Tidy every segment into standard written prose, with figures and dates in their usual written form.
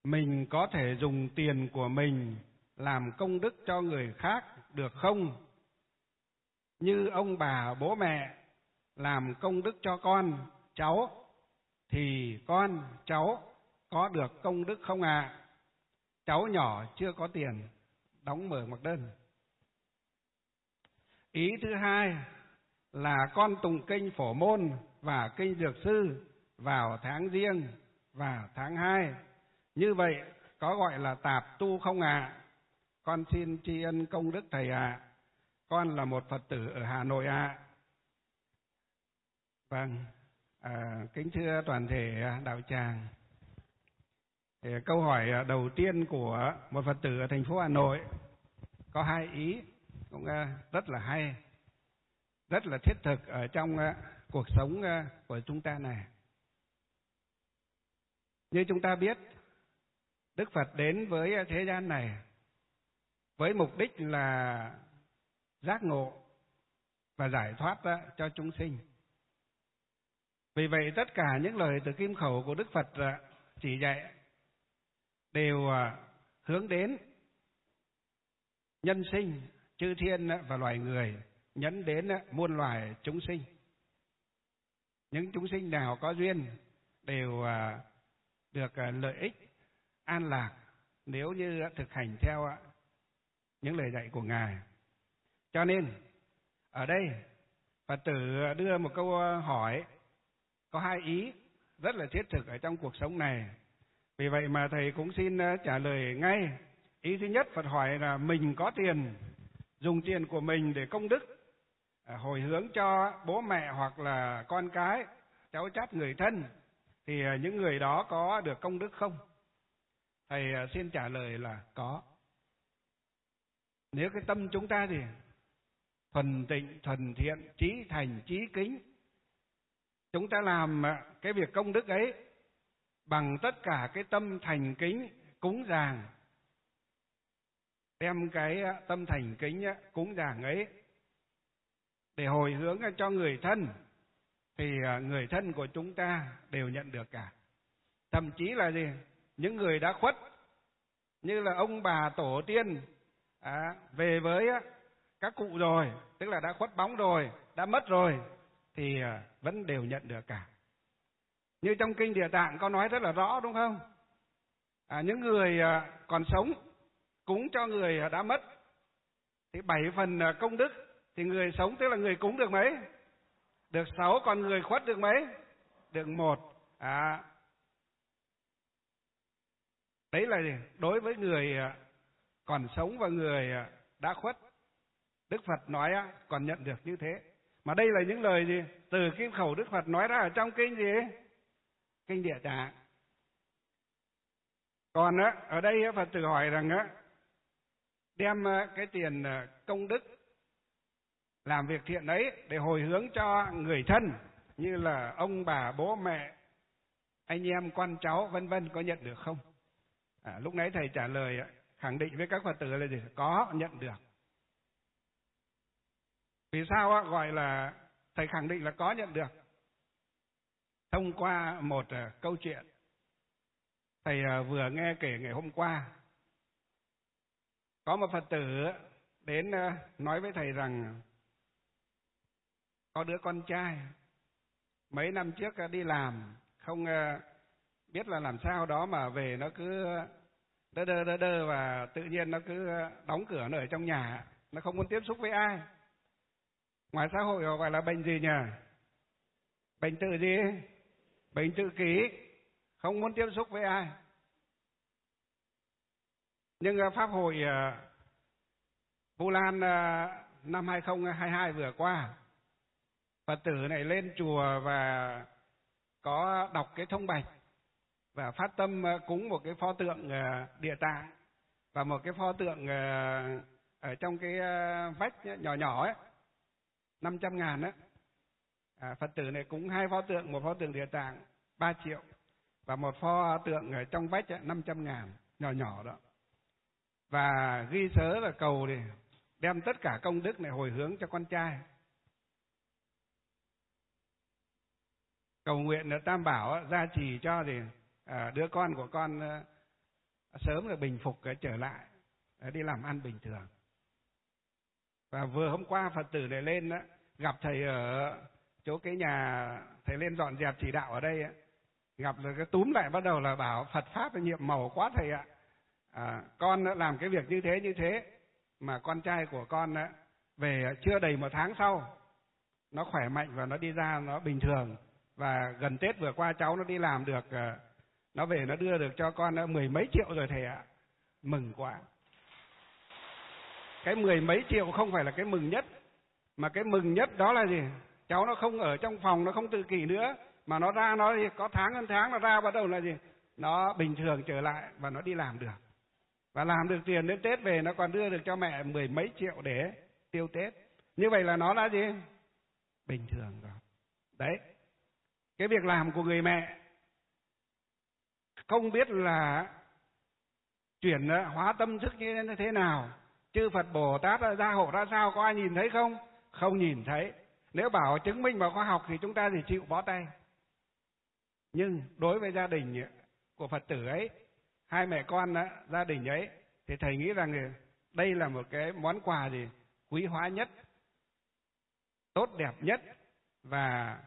mình có thể dùng tiền của mình làm công đức cho người khác được không? Như ông bà bố mẹ làm công đức cho con, cháu, thì con, cháu có được công đức không ạ? Cháu nhỏ chưa có tiền đóng mở mặc đơn. Ý thứ hai là con tụng kinh Phổ Môn và kinh Dược Sư vào tháng Giêng và tháng 2. Như vậy có gọi là tạp tu không ạ? Con xin tri ân công đức thầy ạ. Con là một Phật tử ở Hà Nội ạ. Vâng, kính thưa toàn thể đạo tràng. Câu hỏi đầu tiên của một Phật tử ở thành phố Hà Nội có hai ý cũng rất là hay, rất là thiết thực ở trong cuộc sống của chúng ta này. Như chúng ta biết, Đức Phật đến với thế gian này với mục đích là giác ngộ và giải thoát cho chúng sinh. Vì vậy tất cả những lời từ kim khẩu của Đức Phật chỉ dạy đều hướng đến nhân sinh, chư thiên và loài người, nhấn đến muôn loài chúng sinh. Những chúng sinh nào có duyên đều được lợi ích, an lạc nếu như thực hành theo những lời dạy của Ngài. Cho nên ở đây Phật tử đưa một câu hỏi có hai ý rất là thiết thực ở trong cuộc sống này. Vì vậy mà thầy cũng xin trả lời ngay. Ý thứ nhất, Phật hỏi là mình có tiền, dùng tiền của mình để công đức, hồi hướng cho bố mẹ hoặc là con cái, cháu chắt người thân, thì những người đó có được công đức không? Thầy xin trả lời là có. Nếu cái tâm chúng ta thì thuần tịnh, thuần thiện, chí thành, chí kính, chúng ta làm cái việc công đức ấy bằng tất cả cái tâm thành kính cúng dường, đem cái tâm thành kính cúng dường ấy để hồi hướng cho người thân, thì người thân của chúng ta đều nhận được cả. Thậm chí là gì? Những người đã khuất như là ông bà tổ tiên về với các cụ rồi, tức là đã khuất bóng rồi, đã mất rồi, thì vẫn đều nhận được cả. Như trong kinh Địa Tạng có nói rất là rõ, đúng không? Những người còn sống cúng cho người đã mất thì 7 phần công đức, thì người sống tức là người cúng được mấy? Được 6, còn người khuất được mấy? Được 1. Đấy là gì? Đối với người còn sống và người đã khuất, Đức Phật nói còn nhận được như thế. Mà đây là những lời gì? Từ kim khẩu Đức Phật nói ra ở trong kinh gì? Kinh Địa Tạng. Còn ở đây Phật tử hỏi rằng đem cái tiền công đức làm việc thiện ấy để hồi hướng cho người thân như là ông bà bố mẹ, anh em con cháu vân vân, có nhận được không? Lúc nãy thầy trả lời khẳng định với các Phật tử là gì? Có nhận được. Vì sao gọi là thầy khẳng định là có nhận được? Thông qua một câu chuyện thầy vừa nghe kể ngày hôm qua. Có một Phật tử đến nói với thầy rằng có đứa con trai mấy năm trước đi làm không biết là làm sao đó mà về nó cứ đơ đơ và tự nhiên nó cứ đóng cửa nó ở trong nhà, nó không muốn tiếp xúc với ai. Ngoài xã hội họ gọi là bệnh gì nhỉ? Bệnh tự gì? Bệnh tự kỷ, không muốn tiếp xúc với ai. Nhưng Pháp hội Vu Lan năm 2022 vừa qua, Phật tử này lên chùa và có đọc cái thông bạch và phát tâm cúng một cái pho tượng Địa Tạng và một cái pho tượng ở trong cái vách nhỏ nhỏ ấy, 500.000 á. Phật tử này cúng 2 pho tượng, một pho tượng Địa Tạng 3 triệu và một pho tượng ở trong vách 500.000 nhỏ nhỏ đó. Và ghi sớ là cầu thì đem tất cả công đức này hồi hướng cho con trai. Cầu nguyện là Tam Bảo gia trì cho thì đứa con của con sớm là bình phục trở lại đi làm ăn bình thường. Và vừa hôm qua Phật tử này lên đó, gặp thầy ở chỗ cái nhà thầy lên dọn dẹp chỉ đạo ở đây á, gặp rồi cái túm lại bắt đầu là bảo Phật pháp là nhiệm màu quá thầy ạ. Con làm cái việc như thế mà con trai của con về chưa đầy 1 tháng sau nó khỏe mạnh và nó đi ra nó bình thường. Và gần Tết vừa qua cháu nó đi làm được, nó về nó đưa được cho con 10 mấy triệu rồi thầy ạ. Mừng quá. Cái 10 mấy triệu không phải là cái mừng nhất, mà cái mừng nhất đó là gì? Cháu nó không ở trong phòng, nó không tự kỷ nữa, mà nó ra, nó có tháng hơn tháng nó ra bắt đầu là gì? Nó bình thường trở lại và nó đi làm được. Và làm được tiền đến Tết về nó còn đưa được cho mẹ 10 mấy triệu để tiêu Tết. Như vậy là nó là gì? Bình thường rồi. Đấy. Cái việc làm của người mẹ không biết là chuyển hóa tâm thức như thế nào. Chư Phật Bồ Tát gia hộ ra sao, có ai nhìn thấy không? Không nhìn thấy. Nếu bảo chứng minh bằng khoa học thì chúng ta chỉ chịu bó tay. Nhưng đối với gia đình của Phật tử ấy, hai mẹ con gia đình ấy, thì thầy nghĩ rằng đây là một cái món quà gì quý hóa nhất, tốt đẹp nhất và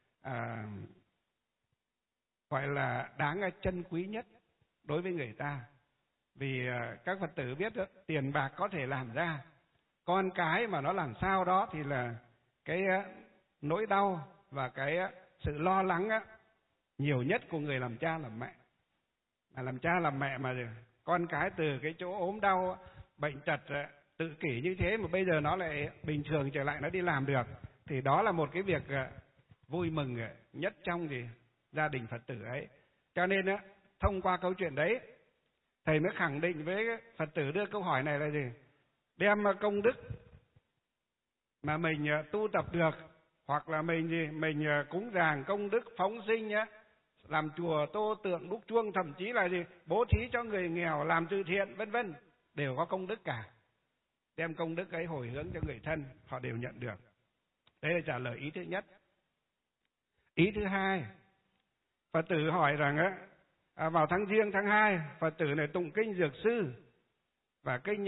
gọi là đáng trân quý nhất đối với người ta. Vì các Phật tử biết đó, tiền bạc có thể làm ra, con cái mà nó làm sao đó thì là cái nỗi đau và cái sự lo lắng nhiều nhất của người làm cha làm mẹ. Mà làm cha làm mẹ mà con cái từ cái chỗ ốm đau, bệnh tật, tự kỷ như thế mà bây giờ nó lại bình thường trở lại, nó đi làm được, thì đó là một cái việc vui mừng nhất trong gia đình Phật tử ấy. Cho nên thông qua câu chuyện đấy, thầy mới khẳng định với Phật tử đưa câu hỏi này là gì? Đem công đức mà mình tu tập được, hoặc là mình cúng dường công đức phóng sinh làm chùa tô tượng đúc chuông, thậm chí là bố thí cho người nghèo, làm từ thiện vân vân, đều có công đức cả. Đem công đức ấy hồi hướng cho người thân, họ đều nhận được. Đấy là trả lời ý thứ nhất. Ý thứ hai, Phật tử hỏi rằng vào tháng Giêng tháng 2, Phật tử này tụng kinh Dược Sư và kinh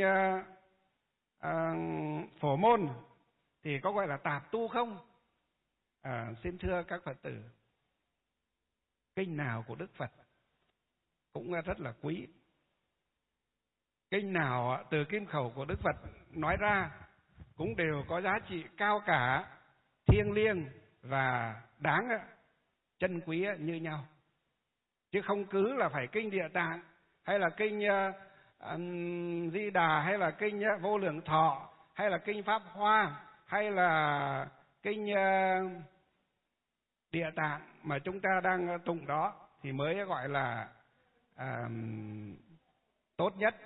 Phổ Môn thì có gọi là tạp tu không? Xin thưa các Phật tử, kinh nào của Đức Phật cũng rất là quý. Kinh nào từ kim khẩu của Đức Phật nói ra cũng đều có giá trị cao cả, thiêng liêng và đáng trân quý như nhau. Chứ không cứ là phải kinh Địa Tạng, hay là kinh Di Đà, hay là kinh Vô Lượng Thọ, hay là kinh Pháp Hoa, hay là kinh Địa Tạng mà chúng ta đang tụng đó thì mới gọi là tốt nhất.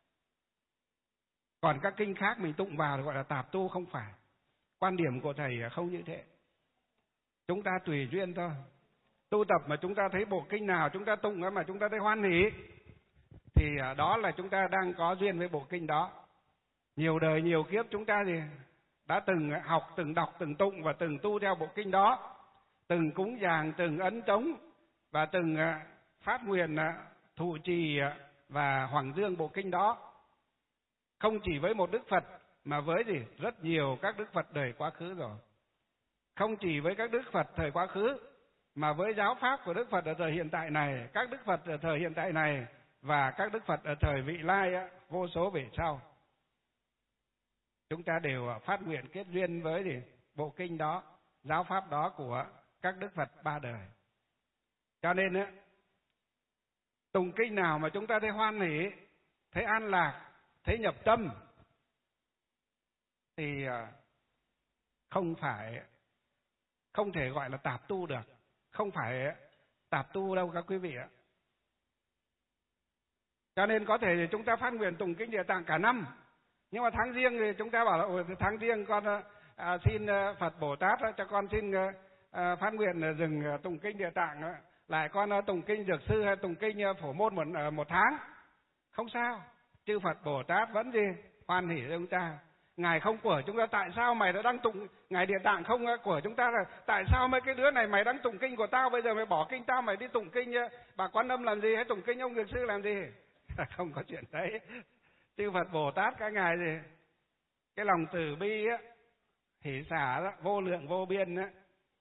Còn các kinh khác mình tụng vào thì gọi là tạp tu, không phải. Quan điểm của thầy không như thế. Chúng ta tùy duyên thôi. Tu tập mà chúng ta thấy bộ kinh nào chúng ta tụng mà chúng ta thấy hoan hỷ thì đó là chúng ta đang có duyên với bộ kinh đó. Nhiều đời nhiều kiếp chúng ta đã từng học, từng đọc, từng tụng và từng tu theo bộ kinh đó, từng cúng dường, từng ấn tống và từng phát nguyện thụ trì và hoằng dương bộ kinh đó. Không chỉ với một Đức Phật mà với rất nhiều các Đức Phật đời quá khứ rồi. Không chỉ với các Đức Phật thời quá khứ mà với giáo pháp của Đức Phật ở thời hiện tại này, các Đức Phật ở thời hiện tại này và các Đức Phật ở thời vị lai vô số về sau. Chúng ta đều phát nguyện kết duyên với bộ kinh đó, giáo pháp đó của các Đức Phật ba đời. Cho nên tụng kinh nào mà chúng ta thấy hoan hỷ, thấy an lạc, thấy nhập tâm thì không thể gọi là tạp tu được. Không phải tạp tu đâu các quý vị ạ. Cho nên có thể thì chúng ta phát nguyện tụng kinh Địa Tạng cả năm, nhưng mà tháng Giêng thì chúng ta bảo là tháng Giêng con xin Phật Bồ Tát cho con xin phát nguyện dừng tụng kinh Địa Tạng, lại con tụng kinh Dược Sư hay tụng kinh Phổ Môn một tháng. Không sao, chư Phật Bồ Tát vẫn hoan hỷ cho chúng ta. Ngài không của chúng ta, tại sao mày đã đang tụng, Ngài Địa Tạng không của chúng ta là tại sao mấy cái đứa này mày đang tụng kinh của tao, bây giờ mày bỏ kinh tao, mày đi tụng kinh bà Quan Âm làm gì, hay tụng kinh ông Dược Sư làm gì? Không có chuyện đấy. Chư Phật Bồ Tát các ngài thì cái lòng từ bi á, hỷ xả đó, vô lượng vô biên á,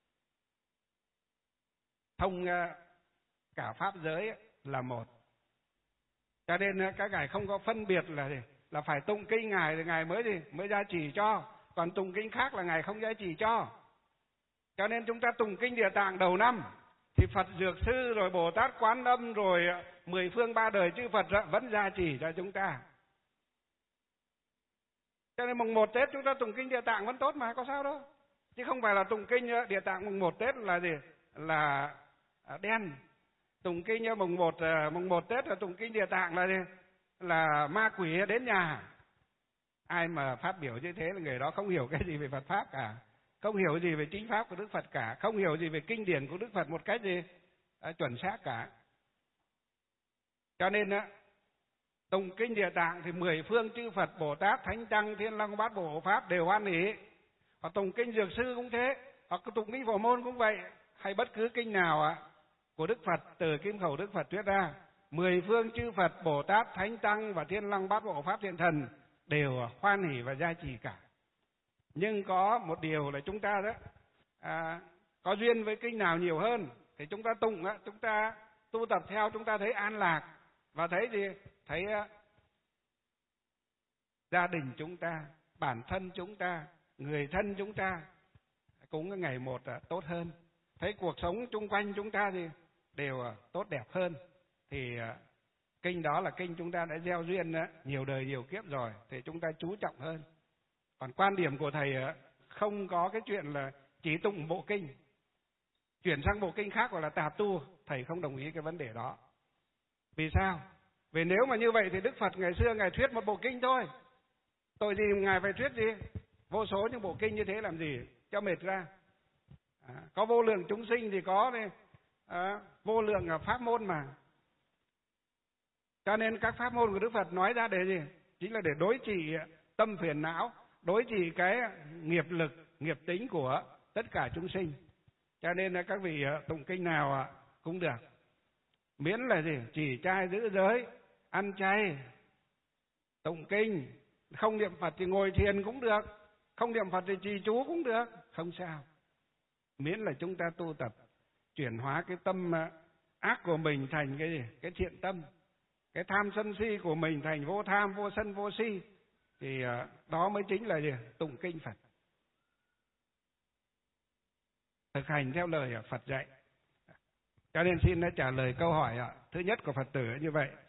thông cả pháp giới á, là một. Cho nên các ngài không có phân biệt là phải tụng kinh ngài thì ngài mới gia trì cho, còn tụng kinh khác là ngài không gia trì cho. Cho nên chúng ta tụng kinh Địa Tạng đầu năm thì Phật Dược Sư rồi Bồ Tát Quán Âm rồi 10 phương 3 đời chư Phật vẫn gia trì cho chúng ta. Cho nên mùng 1 Tết chúng ta tụng kinh Địa Tạng vẫn tốt mà, có sao đâu. Chứ không phải là tụng kinh Địa Tạng mùng 1 Tết là gì? Là đen. Tụng kinh mùng 1 Tết là tụng kinh Địa Tạng là gì? Là ma quỷ đến nhà. Ai mà phát biểu như thế là người đó không hiểu cái gì về Phật Pháp cả. Không hiểu gì về chính Pháp của Đức Phật cả. Không hiểu gì về kinh điển của Đức Phật một cách gì chuẩn xác cả. Cho nên tụng kinh Địa Tạng thì 10 phương chư Phật, Bồ Tát, Thánh Tăng, Thiên Long, Bát Bộ, Hộ Pháp đều hoan hỷ. Hoặc tụng kinh Dược Sư cũng thế, hoặc tụng kinh Phổ Môn cũng vậy, hay bất cứ kinh nào của Đức Phật từ kim khẩu Đức Phật thuyết ra, 10 phương chư Phật, Bồ Tát, Thánh Tăng và Thiên Long, Bát Bộ, Hộ Pháp, Thiện Thần đều hoan hỷ và gia trì cả. Nhưng có một điều là chúng ta đó có duyên với kinh nào nhiều hơn thì chúng ta tụng, chúng ta tu tập theo, chúng ta thấy an lạc và thấy gì? Thấy gia đình chúng ta, bản thân chúng ta, người thân chúng ta cũng ngày một tốt hơn. Thấy cuộc sống chung quanh chúng ta thì đều tốt đẹp hơn. Thì kinh đó là kinh chúng ta đã gieo duyên nhiều đời nhiều kiếp rồi, thì chúng ta chú trọng hơn. Còn quan điểm của thầy không có cái chuyện là chỉ tụng bộ kinh, chuyển sang bộ kinh khác hoặc là tà tu, thầy không đồng ý cái vấn đề đó. Vì sao? Vì nếu mà như vậy thì Đức Phật ngày xưa ngài thuyết một bộ kinh thôi. Tội gì ngài phải thuyết gì? Vô số những bộ kinh như thế làm gì? Cho mệt ra. Có vô lượng chúng sinh thì có đây, vô lượng pháp môn mà. Cho nên các pháp môn của Đức Phật nói ra để gì? Chính là để đối trị tâm phiền não, đối trị cái nghiệp lực, nghiệp tính của tất cả chúng sinh. Cho nên là các vị tụng kinh nào cũng được. Miễn là gì? Chỉ trai giữ giới, ăn chay, tụng kinh, không niệm Phật thì ngồi thiền cũng được, không niệm Phật thì trì chú cũng được, không sao. Miễn là chúng ta tu tập, chuyển hóa cái tâm ác của mình thành cái gì? Cái thiện tâm. Cái tham sân si của mình thành vô tham, vô sân, vô si. Thì đó mới chính là gì? Tụng kinh Phật. Thực hành theo lời Phật dạy. Cho nên xin trả lời câu hỏi thứ nhất của Phật tử như vậy.